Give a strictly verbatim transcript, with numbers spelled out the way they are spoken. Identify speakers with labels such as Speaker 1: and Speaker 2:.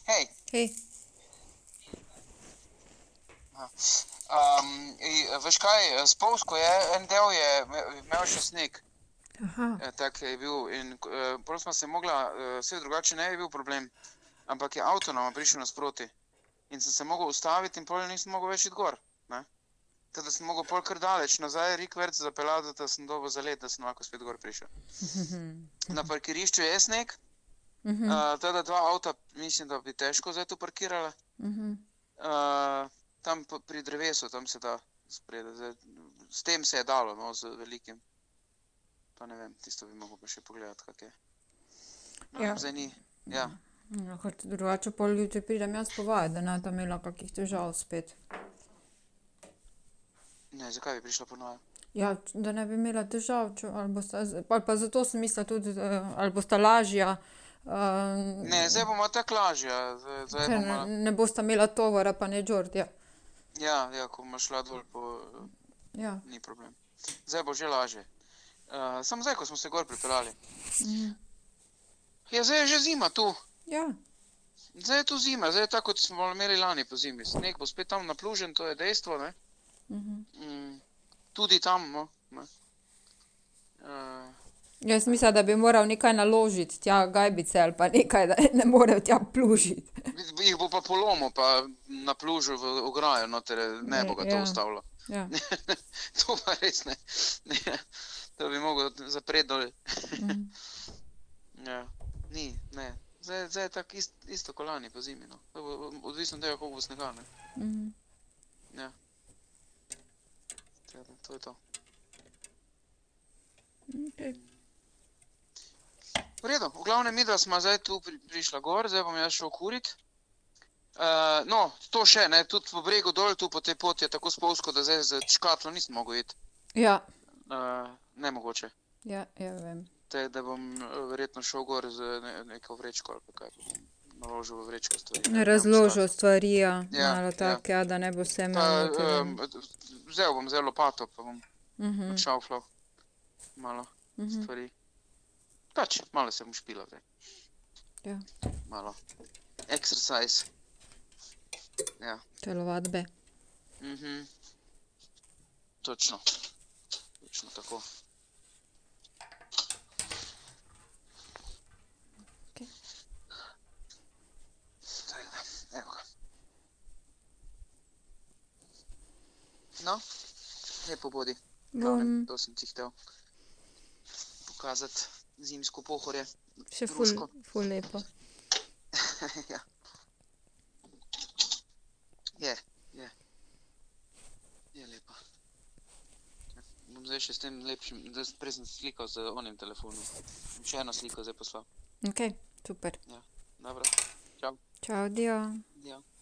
Speaker 1: Hej,
Speaker 2: Hej.
Speaker 1: um, veš kaj, spolzko je, en del je imel še sneg,
Speaker 2: Aha.
Speaker 1: tak je bil in uh, pol smo se mogla, uh, vse drugače ne je bil problem, ampak je avto nama prišel nasproti in sem se mogel ustaviti in pol nisem mogel več iti gor, ne. Teda sem mogel pol kar daleč nazaj rikverc zapeljati, da sem dobil zalet, da sem lahko spet gor prišel. Na parkirišču je sneg, uh, teda dva avta mislim, da bi težko zdaj tu parkirala. Uh, tam pri drevesu, tam se da spredaj, zdaj, s tem se je dalo, no, z velikim. Pa ne vem, tisto bi mogel pa še pogledati, kak je. No,
Speaker 2: Ja.
Speaker 1: zdaj ni, ja.
Speaker 2: Ja, ker drugače pol jutri pridem jaz povajati, da ne ta imela kakih težav spet.
Speaker 1: Ne, zakaj bi prišla ponovno?
Speaker 2: Ja, da ne bi imela težav, če, ali bosta, ali pa zato sem mislila tudi, ali bosta lažja. Uh,
Speaker 1: Ne, zdaj bomo tako lažja, zdaj, zdaj
Speaker 2: ker
Speaker 1: bomo,
Speaker 2: ne, ne bosta imela tovora, pa ne Đordija.
Speaker 1: ja, ja, ko bomo šla dol, po,
Speaker 2: Ja.
Speaker 1: ni problem. Zdaj bo že lažje. Uh, samo zdaj, ko smo se gor pripeljali.
Speaker 2: Mhm.
Speaker 1: Ja, zdaj je že zima tu.
Speaker 2: Ja.
Speaker 1: Zdaj je tu zima, zdaj je tako, kot smo imeli lani po zimi. Sneg bo spet tam naplužen, to je dejstvo, ne.
Speaker 2: Mhm.
Speaker 1: Mm, tudi tam, no, ne. Uh,
Speaker 2: Jaz mislim, da bi moral nekaj naložiti tja, gajbice ali pa nekaj, da ne morejo tja plužiti.
Speaker 1: jih bo pa polomil, pa naplužil v ograjo, noter ne bo ga to
Speaker 2: Ja.
Speaker 1: ustavilo.
Speaker 2: Ja.
Speaker 1: To pa res ne. Ne. To bi mogel zapreti dol.
Speaker 2: Mhm.
Speaker 1: Ja, ni, ne. Zdaj, zdaj je tako ist, isto kot lani po zimi, no. To bo odvisno od tega, koliko bo snega, ne.
Speaker 2: Mhm.
Speaker 1: Ja. Teda, to je to.
Speaker 2: Okej.
Speaker 1: V redu, v glavnem midva sva zdaj tu pri, prišla gor, zdaj bom jaz šel kurit. Uh, no, to še, ne, tudi po bregu dol, tu po tej poti je tako spolzko, da zdaj z škatlo nisem mogel iti.
Speaker 2: Ja.
Speaker 1: Uh, nemogoče.
Speaker 2: Ja, ja, vem.
Speaker 1: Te, da bom uh, verjetno šel gor z ne, neko vrečko ali pa kaj, bom naložil v vrečko stvari. ne, ne bom
Speaker 2: Razložil
Speaker 1: škatlo.
Speaker 2: stvari, ja,
Speaker 1: Ja,
Speaker 2: malo
Speaker 1: ja.
Speaker 2: tako, ja, da ne bo vse
Speaker 1: Pa,
Speaker 2: imel noter.
Speaker 1: um, vzel bom zdaj lopato, pa bom
Speaker 2: Mhm.
Speaker 1: odšavflal malo
Speaker 2: Mhm.
Speaker 1: stvari. Pač, malo se bom špilal zdaj.
Speaker 2: Ja.
Speaker 1: Malo. Exercise. Ja.
Speaker 2: Telovadbe.
Speaker 1: Mhm. Točno. Točno tako.
Speaker 2: Okej.
Speaker 1: Evo ga. No, lepo bodi. Glavnem,
Speaker 2: Bom
Speaker 1: to sem ti htel pokazati zimsko pohorje.
Speaker 2: še ful,
Speaker 1: Ruško.
Speaker 2: ful lepo.
Speaker 1: Ja. Je, je. Je lepa. Bom zdaj še s tem lepšim, zdaj prej sem slikal z onim telefonom. Bom še eno sliko zdaj poslal.
Speaker 2: Okej, super.
Speaker 1: Dobro, čau.
Speaker 2: Čau, dio.
Speaker 1: Ja.